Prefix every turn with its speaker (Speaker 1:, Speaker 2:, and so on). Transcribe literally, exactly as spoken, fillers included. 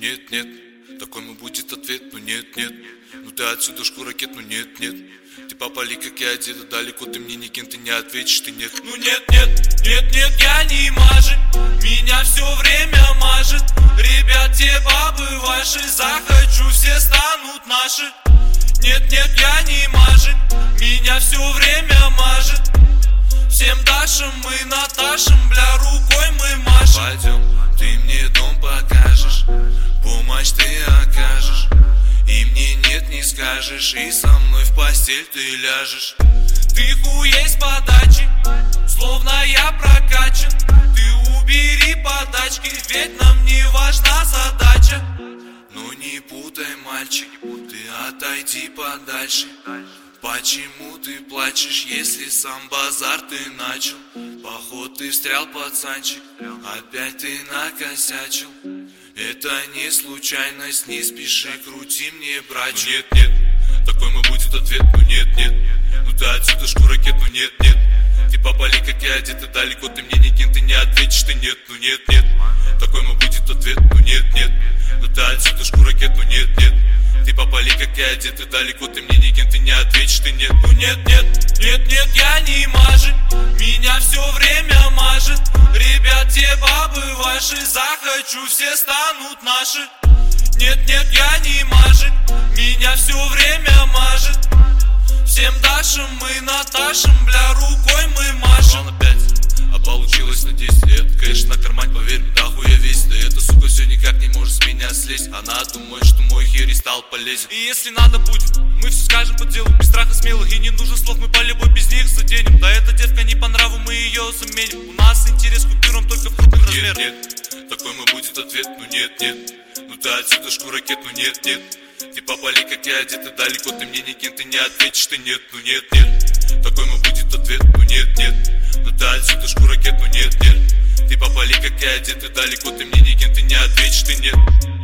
Speaker 1: нет, нет. Такой мой будет ответ, ну нет, нет. Ну ты отсюда шкуракет, ну нет, нет. Ты попали, как я одета, далеко ты мне никем, ты не ответишь, ты нет.
Speaker 2: Ну нет, нет, нет, нет, я не мажет. Меня все время мажет. Ребят, те бабы ваши, захочу, все станут наши. Нет, нет, я не мажет. Меня все время мажет. Всем Дашам мы Наташам, бля, рукой мы машем.
Speaker 1: Пойдем, ты мне дом покажешь, помощь ты окажешь, и мне нет не скажешь, и со мной в постель ты ляжешь.
Speaker 2: Ты хуей с подачи, словно я прокачан. Ты убери подачки, ведь нам не важна задача.
Speaker 1: Ну не путай, мальчик, ты отойди подальше. Почему ты плачешь, если сам базар ты начал? Поход ты встрял, пацанчик, опять ты накосячил. Это не случайность, не спеши, крути мне, братчик.
Speaker 2: Ну нет, нет,
Speaker 1: такой мой будет ответ, ну нет, нет. Ну ты отсюда шкуракет, ну нет, нет. Ты попали, как я одета, далеко ты мне никем, ты не ответишь, ты нет, ну нет, нет. Такой мой будет ответ, ну нет, нет. Ну ты отсюда шкуракет, ну нет, нет. Ты попали, как я одета, далеко ты мне никем, ты не ответишь, ты нет.
Speaker 2: Ну нет, нет, нет, нет, я не мажет. Меня все время мажет. Ребят, те бабы ваши, захочу, все станут наши. Нет, нет, я не мажет. Меня все время мажет. Всем Дашам мы Наташам, бля, рукой мы машем.
Speaker 1: опять, а получилось на десять лет. Конечно, на кармань, поверь мне, дохуя весит. Да эта сука все никак не может с меня слезть. Она думает, что мой хер и стал полезен.
Speaker 2: И если надо будет, мы все скажем по делу, без страха смелых. И не нужно слов, мы по любой без них заденем. Да эта девка не по нраву, мы ее заменим. У нас интерес к купюрам только в крупных размерах.
Speaker 1: Нет, нет, такой мой будет ответ, ну нет, нет. Ну ты отсюда шкуракет, ну нет, нет. Ты попали, как я одета, далеко ты мне никем, ты не ответишь, ты нет, ну нет, нет. Такой мой будет ответ, ну нет, нет. Ну ты отсюда шкуракет, ну нет, нет. Ты попали, как я одета, далеко ты мне никем, ты не ответишь, ты нет.